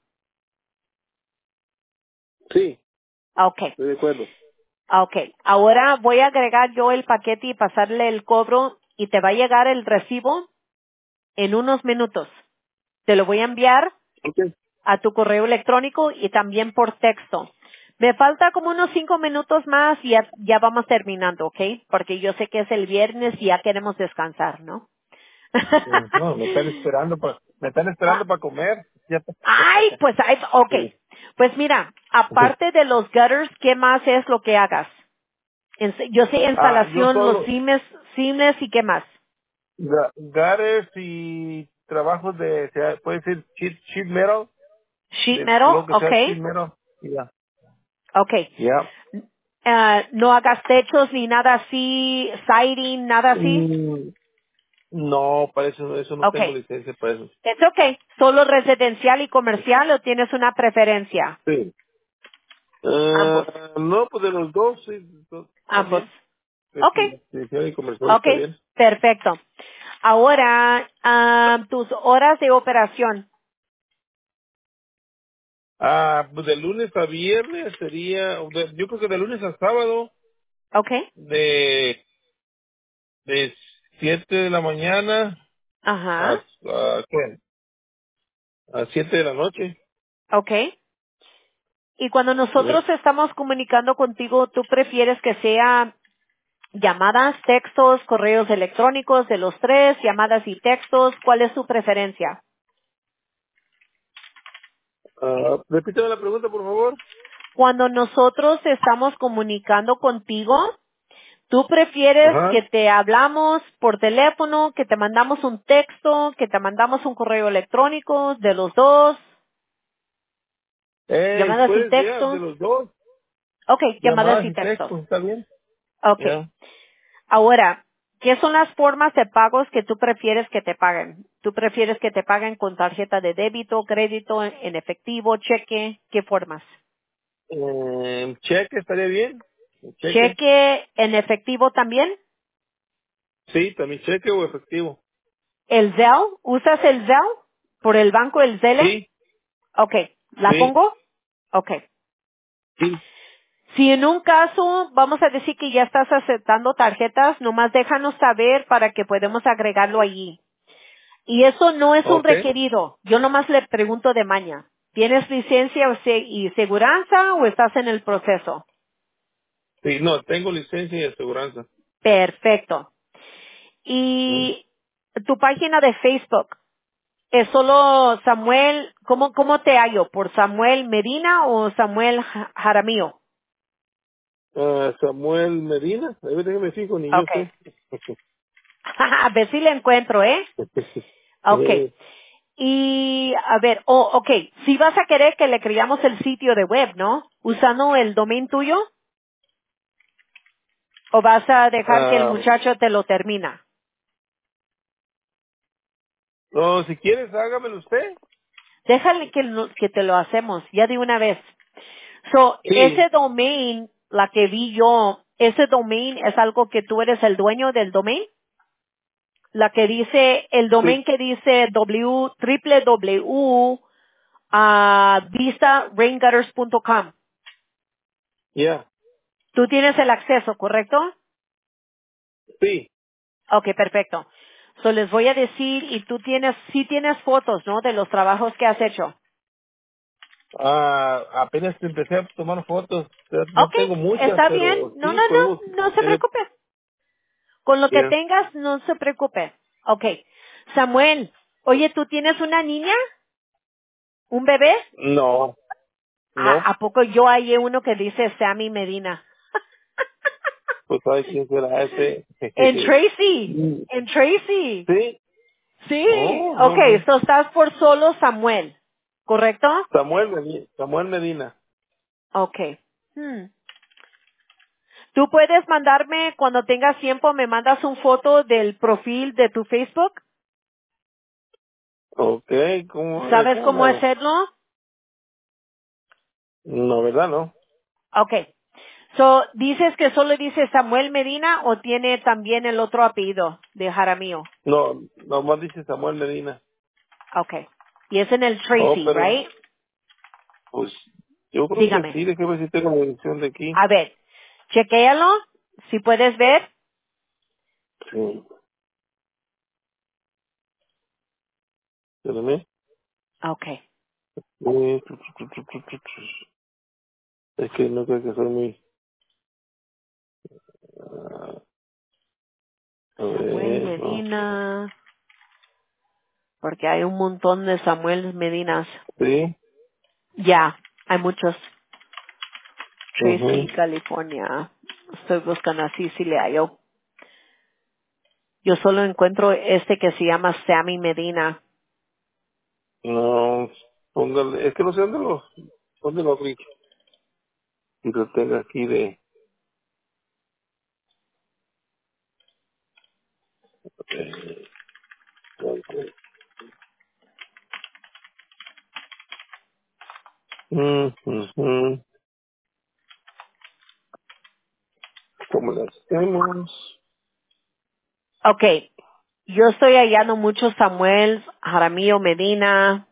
Sí, Ok. estoy de acuerdo. Ok. Ahora voy a agregar yo el paquete y pasarle el cobro y te va a llegar el recibo en unos minutos. Te lo voy a enviar Ok. a tu correo electrónico y también por texto. Me falta como unos cinco minutos más y ya, ya vamos terminando, ¿ok? Porque yo sé que es el viernes y ya queremos descansar, ¿no? Mm, No, me están esperando para, me están esperando Ah, para comer. Ya. ay, pues, ay, ok. Sí. Pues mira, aparte de los gutters, ¿qué más es lo que hagas? En- Yo sé Ah, yo instalación, los solo, cimes, cimes y qué más. ga- gares y trabajos de, sea, puede ser sheet, sheet metal, Sheet de metal, lo que ok, sea sheet metal. Ya. ok. Ya. Ah, no hagas techos ni nada así, siding, nada así. Mm, no, para eso, eso no Ok. tengo licencia para eso. Es ok. ¿Solo residencial y comercial o tienes una preferencia? Sí. Ambos. Ah, no, pues de los dos, sí, dos, está Ambos. bien. Ok. Residencial y comercial Ok. está bien. Perfecto. Ahora, ah, tus horas de operación. Ah, pues de lunes a viernes sería, de- yo creo que de lunes a sábado, Ok. de, de siete de la mañana a, Ajá. a, ¿qué? A siete de la noche. Ok. Y cuando Eh, nosotros estamos comunicando contigo, ¿tú prefieres que sea llamadas, textos, correos electrónicos de los tres, llamadas y textos? ¿Cuál es tu preferencia? ah, repítame la pregunta, por favor. Cuando nosotros estamos comunicando contigo, ¿tú prefieres que Ajá. te hablamos por teléfono, que te mandamos un texto, que te mandamos un correo electrónico de los dos, Eh, llamadas y puedes ya, de textos? los dos, Ok, llamadas llamadas y y textos. textos, ¿está bien? Ok. Ya. Ahora, ¿qué son las formas de pagos que tú prefieres que te paguen? ¿Tú prefieres que te paguen con tarjeta de débito, crédito, en efectivo, cheque? ¿Qué formas? Eh, cheque, ¿estaría bien? Cheque. ¿Cheque en efectivo también? Sí, también cheque o efectivo. ¿El Zelle? ¿Usas el Zelle? ¿Por el banco el Zelle? Sí, Ok. ¿La sí, pongo? Ok. sí. Si en un caso vamos a decir que ya estás aceptando tarjetas, nomás déjanos saber para que podamos agregarlo allí. Y eso no es un Ok. requerido. Yo nomás le pregunto de maña. ¿Tienes licencia o se- y seguranza o estás en el proceso? Sí, no, tengo licencia y aseguranza. Perfecto. Mm. Y tu página de Facebook, ¿es solo Samuel? ¿Cómo, cómo te hallo? ¿Por Samuel Medina o Samuel Ja- Jaramillo? Ah, Samuel Medina, a ver, déjame fijo, ni yo Ok. sé. A ver si le encuentro, ¿eh? Ok. Eh, Y, a ver, oh, ok, si vas a querer que le creamos el sitio de web, ¿no? Usando el domain tuyo, o vas a dejar que el ah, muchacho te lo termina. no, si quieres, hágamelo usted. Déjale que, lo- que te lo hacemos, ya de una vez. So, Sí, ese domain, la que vi yo, ese domain es algo que tú eres el dueño del domain. La que dice, el domain sí, que dice w, www, a vista rain gutters punto com. ya, Tú tienes el acceso, ¿correcto? sí. Ok, perfecto. So les voy a decir, y tú tienes, sí tienes fotos, ¿no? De los trabajos que has hecho. Ah, apenas empecé a tomar fotos, no Ok, tengo muchas, está bien. pero No, sí no, podemos no, no se tener. preocupe. Con lo que Ya. tengas, no se preocupe. Ok. Samuel, oye, ¿tú tienes una niña? ¿Un bebé? No, no, ¿A, a poco yo hallé uno que dice Sammy Medina? pues sabe quién será ese. En Tracy. Mm, En Tracy. sí, Sí. oh, Ok, no, no. so estás por solo Samuel. ¿Correcto? Samuel Medina, Samuel Medina. Ok. Hmm. Tú puedes mandarme, cuando tengas tiempo, me mandas un foto del perfil de tu Facebook. Ok, ¿cómo, eh, ¿Sabes cómo le cómo hago? hacerlo? No, ¿verdad? No. Okay. So, ¿dices que solo dice Samuel Medina o tiene también el otro apellido de Jaramillo? No, nomás dice Samuel Medina. Okay. Y es en el Oh, Tracy, pero, right? pues, yo creo que Dígame. sí, déjeme ver si tengo la dirección de aquí. A ver, chequéalo, si puedes ver. Sí. Espérame. Okay. Eh, tu, tu, tu, tu, tu, tu, tu. Es que no creo que soy muy... ah, a Samuel ver, no. Medina, porque hay un montón de Samuel Medinas. Sí. Ya, hay muchos. Tracy, Ujú. California. Estoy buscando así si le hallo. Yo solo encuentro este que se llama Sammy Medina. No, póngale... Es que no sé dónde lo... ¿Dónde lo abrí? Y lo tengo aquí de... eh, mm, ujú. ¿Cómo lo hacemos? Okay, yo estoy hallando muchos Samuel, Jaramillo Medina.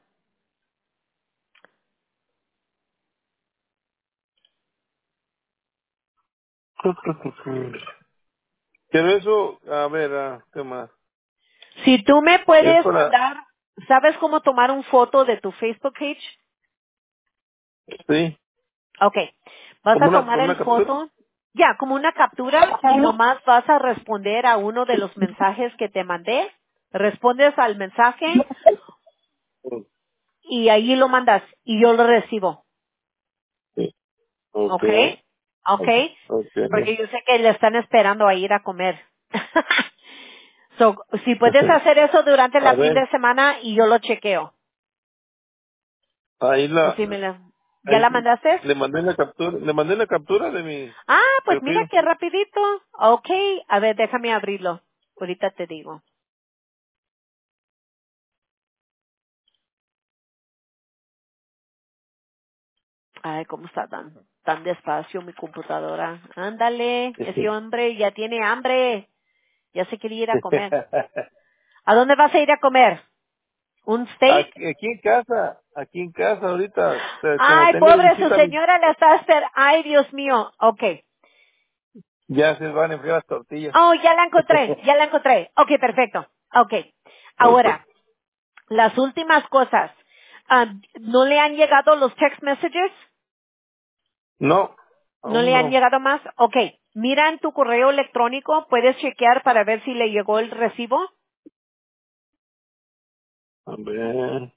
Pero eso, a ver, ah, ¿qué más? Si tú me Es puedes para... mandar, ¿sabes cómo tomar un foto de tu Facebook page? Sí, Okay, vas como a una, tomar como el una captura. foto, ya, como una captura y nomás vas a responder a uno de los mensajes que te mandé. Respondes al mensaje y ahí lo mandas y yo lo recibo. Sí, ok, Okay, okay, ok. porque yo sé que le están esperando a ir a comer. So, si puedes hacer eso durante A la fin ver, de semana y yo lo chequeo. ahí O la, si me la, ¿ya ahí la mandaste? le mandé la captura, le mandé la captura de mi Ah, pues mira perfil. qué rapidito. Okay, a ver, déjame abrirlo. Ahorita te digo. Ay, cómo está tan, tan despacio mi computadora. Ándale, ese hombre ya tiene hambre. Ya se quiere ir a comer. ¿A dónde vas a ir a comer? ¿Un steak? aquí, aquí en casa, aquí en casa ahorita, eh, como Ay, tengo de pobre su visita, mi- señora le está esperando. Ay, Dios mío. Okay. ya se van a enfriar las tortillas. Oh, ya la encontré, ya la encontré. Ok, perfecto. Ok. Ok. Ahora, las últimas cosas. Ah, ¿No le han llegado los text messages? No, ¿No aún le han no. llegado más? Ok. Mira en tu correo electrónico, puedes chequear para ver si le llegó el recibo. A ver,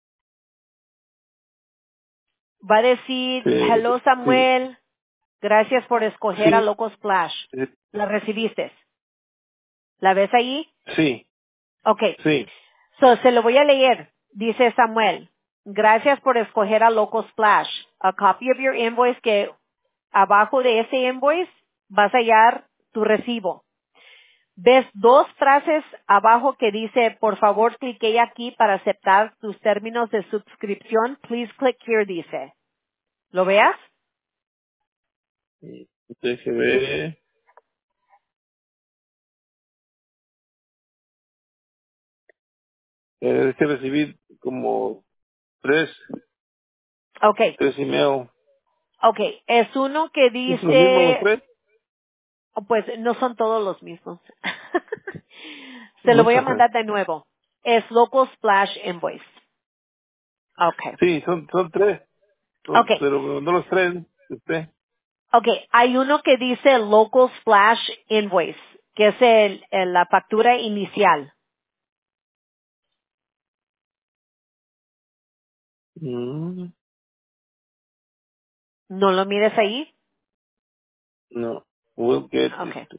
Va a decir, sí, hello sí, Samuel, gracias por escoger a sí, Loco Splash. sí, ¿La recibiste? ¿La ves ahí? sí, Ok. sí. So, se lo voy a leer. Dice Samuel, gracias por escoger a Loco Splash. A copy of your invoice que abajo de ese invoice vas a hallar tu recibo. Ves dos frases abajo que dice, por favor clique aquí para aceptar tus términos de suscripción. Please click here, dice. ¿Lo veas? Déjeme ver. Eh, es que recibí como tres, Ok, tres email. ok. Es uno que ¿Es lo mismo los dice, tres? oh, pues no son todos los mismos. Se lo No. voy a mandar de nuevo. Es Local Splash Invoice. Okay. Sí, son, son tres. Son- Okay. pero me mandó los tres. Usted. Okay. Hay uno que dice Local Splash Invoice, que es el, el- la factura inicial. Mm, ¿No lo mires ahí? no. We'll get it. Okay.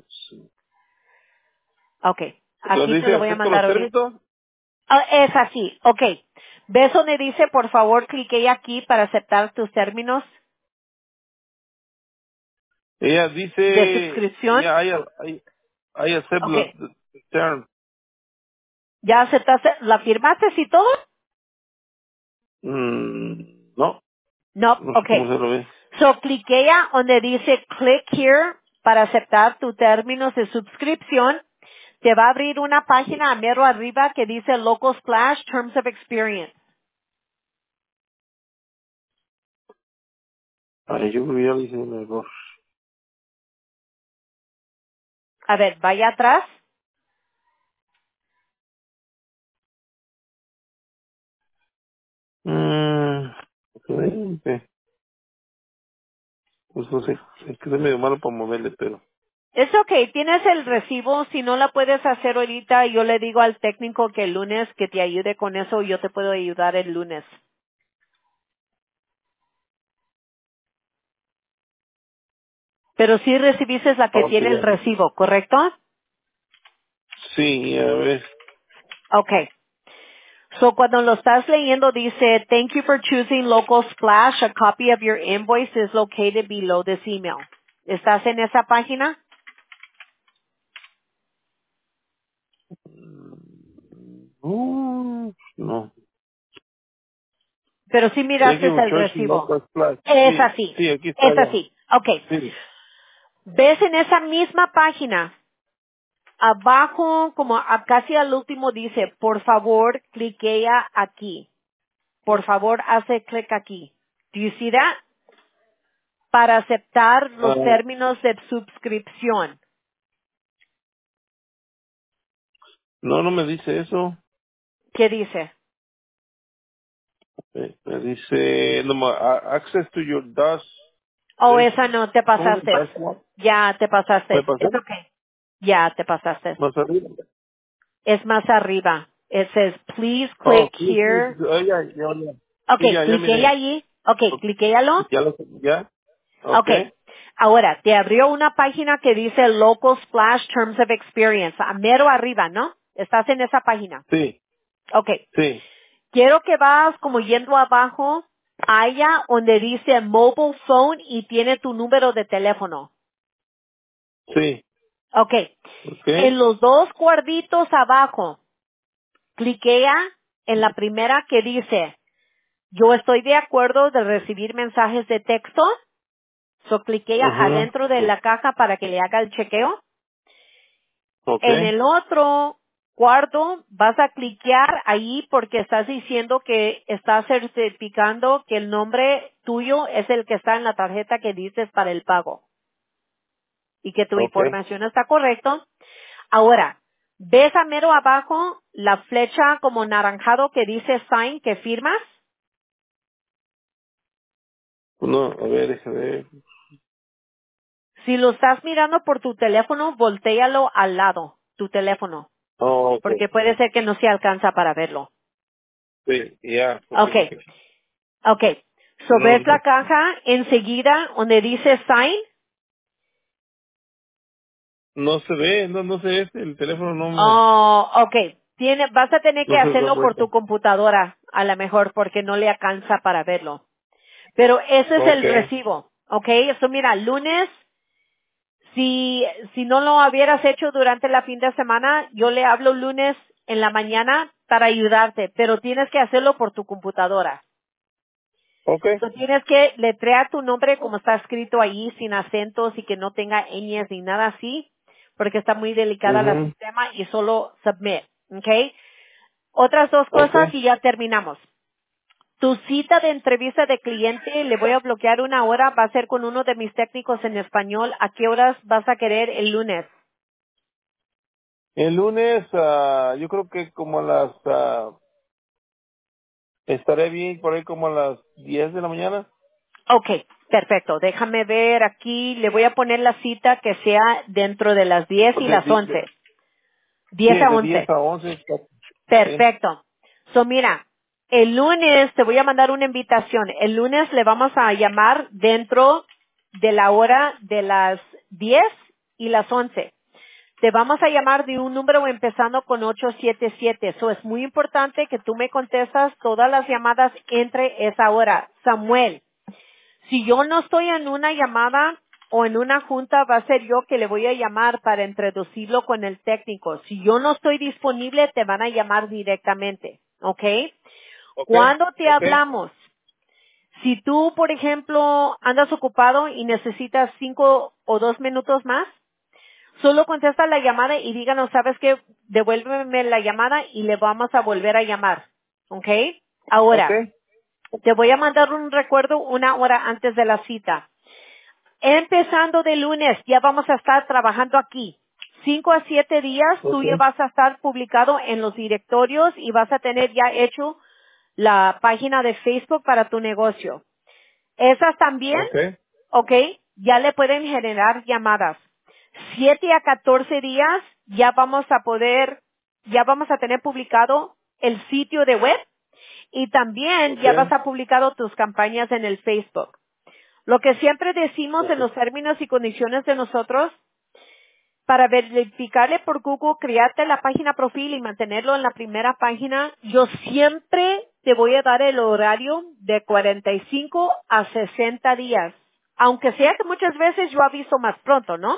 Okay. Aquí Donde te dice lo voy a acepto los mandar ahorita. términos, Ah, es así. Okay. ¿Ves donde dice, por favor, clique aquí para aceptar tus términos ella de dice, suscripción? ya, I, I, I accept los Okay. terms. ¿Ya aceptaste? ¿La firmaste y todo? Mm, no. No, No sé cómo okay. se lo ve. So, cliquea donde dice click here para aceptar tus términos de suscripción. Te va a abrir una página a mero arriba que dice Local Splash Terms of Experience. Ay, yo creo que ya le hice un error. A ver, vaya atrás. Mm, ok. Pues no sé, es que soy medio malo para moverle, pero... Es okay, tienes el recibo. Si no la puedes hacer ahorita, yo le digo al técnico que el lunes que te ayude con eso, yo te puedo ayudar el lunes. Pero sí recibiste la que Ok, tiene el ya. recibo, ¿correcto? Sí, a ver. Okay. So cuando lo estás leyendo dice, thank you for choosing Local Splash. A copy of your invoice is located below this email. ¿Estás en esa página? Uh, no. Pero sí Thank miraste you for el choosing recibo. local splash. Es Sí, así. sí, aquí está Es ya. así. Okay. Sí. ¿Ves en esa misma página? Abajo, como a- casi al último dice, por favor, cliquea aquí. Por favor, hace clic aquí. Do you see that? Para aceptar los Ah, términos de suscripción. no, no me dice eso. ¿Qué dice? Eh, Me dice, no, ma- a- access to your dash, Oh, dash, esa no, te ¿cómo es? pasaste. Dashboard. Ya te pasaste. ¿Me pasó? Es okay. Ya te pasaste. ¿Más arriba? Es más arriba. It says, please Oh, click sí, sí, sí, here. sí. Oh, ya, ya, ya. Sí, Okay, ya, ya cliqué miré. allí. Okay, Ok, cliquéalo. ¿ya lo, ya? Ok. Okay. Ahora, te abrió una página que dice Local Splash Terms of Experience. A mero arriba, ¿no? Estás en esa página. Sí, Okay. sí, Quiero que vas como yendo abajo, allá donde dice Mobile Phone y tiene tu número de teléfono. sí. Okay. Ok. En los dos cuadritos abajo, cliquea en la primera que dice, yo estoy de acuerdo de recibir mensajes de texto. So cliquea Ajá. adentro de la caja para que le haga el chequeo. Ok. En el otro cuarto vas a cliquear ahí porque estás diciendo que estás certificando que el nombre tuyo es el que está en la tarjeta que dices para el pago y que tu Ok. información está correcto. Ahora, ¿ves a mero abajo la flecha como naranjado que dice sign que firmas? No, a ver, déjame ver. Si lo estás mirando por tu teléfono, voltéalo al lado, tu teléfono, Oh, ok. porque puede ser que no se alcanza para verlo. Sí, ya, porque Okay. dije, Okay. So, no, ves no, la caja enseguida donde dice sign. no se ve, no, no se ve, el teléfono no me, Oh, okay. Tiene, vas a tener que no se da hacerlo por vuelta. tu computadora, a lo mejor, porque no le alcanza para verlo. Pero ese es Ok, el recibo. Okay. Eso mira, lunes, si, si no lo hubieras hecho durante la fin de semana, yo le hablo lunes en la mañana para ayudarte, pero tienes que hacerlo por tu computadora. ok. So, tienes que letrear tu nombre como está escrito ahí, sin acentos y que no tenga ñes ni nada así, porque está muy delicada la Mhm. sistema y solo submit, ¿ok? Otras dos Ok. cosas y ya terminamos. Tu cita de entrevista de cliente, le voy a bloquear una hora, va a ser con uno de mis técnicos en español. ¿A qué horas vas a querer el lunes? El lunes, ah, yo creo que como a las, ah, estaré bien por ahí como a las diez de la mañana. Ok, perfecto. Déjame ver aquí, le voy a poner la cita que sea dentro de las diez O y De, las de, de- once. sí, Diez a de once. diez a once. está- Sí. Perfecto. So, mira, el lunes te voy a mandar una invitación. El lunes le vamos a llamar dentro de la hora de las diez y las once. Te vamos a llamar de un número empezando con ocho siete siete. Eso es muy importante que tú me contestas todas las llamadas entre esa hora. Samuel, si yo no estoy en una llamada o en una junta, va a ser yo que le voy a llamar para introducirlo con el técnico. Si yo no estoy disponible, te van a llamar directamente, ¿ok? Ok, Cuando te ok. hablamos, Si tú, por ejemplo, andas ocupado y necesitas cinco o dos minutos más, solo contesta la llamada y díganos, ¿sabes qué? Devuélveme la llamada y le vamos a volver a llamar. ¿Ok? Ok. Ahora, te voy a mandar un recuerdo una hora antes de la cita. Empezando de lunes, ya vamos a estar trabajando aquí. Cinco a siete días, tú Ok. ya vas a estar publicado en los directorios y vas a tener ya hecho la página de Facebook para tu negocio. Esas también, Ok. ok, ya le pueden generar llamadas. Siete a catorce días, ya vamos a poder, ya vamos a tener publicado el sitio de web y también Ok. ya vas a publicado tus campañas en el Facebook. Lo que siempre decimos en Ok. los términos y condiciones de nosotros, para verificarle por Google, crearte la página profil y mantenerlo en la primera página, yo siempre te voy a dar el horario de cuarenta y cinco a sesenta días. Aunque sea que muchas veces yo aviso más pronto, ¿no?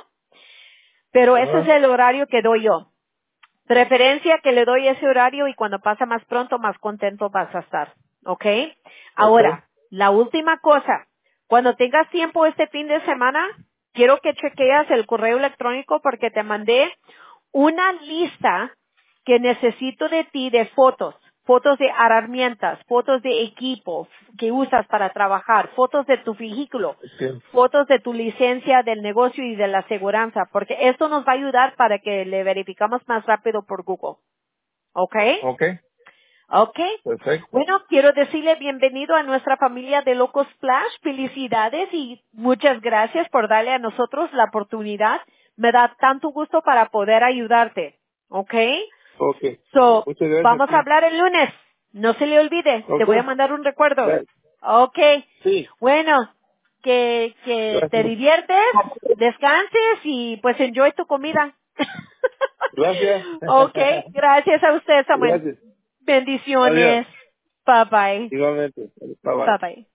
Pero ese es Ajá. el horario que doy yo. Preferencia que le doy ese horario y cuando pasa más pronto, más contento vas a estar. ¿Ok? Ok. Ahora, la última cosa. Cuando tengas tiempo este fin de semana, quiero que chequeas el correo electrónico porque te mandé una lista que necesito de ti de fotos. Fotos de herramientas, fotos de equipo que usas para trabajar, fotos de tu vehículo, Ok. fotos de tu licencia del negocio y de la aseguranza, porque esto nos va a ayudar para que le verificamos más rápido por Google. ¿Ok? Ok. ¿Ok? Perfecto. Bueno, quiero decirle bienvenido a nuestra familia de Locos Splash. Felicidades y muchas gracias por darle a nosotros la oportunidad. Me da tanto gusto para poder ayudarte. ¿Ok? Ok. So, Muchas gracias, vamos a sí. hablar el lunes. No se le olvide. Te Ok. voy a mandar un recuerdo. Gra- Ok. Sí. Bueno, que, que te Gracias. diviertes, descanses y pues enjoy tu comida. Gracias. Ok. Gracias a usted, Samuel. Gracias. Adiós. Bendiciones. Bye bye. Igualmente. Bye bye. Bye bye.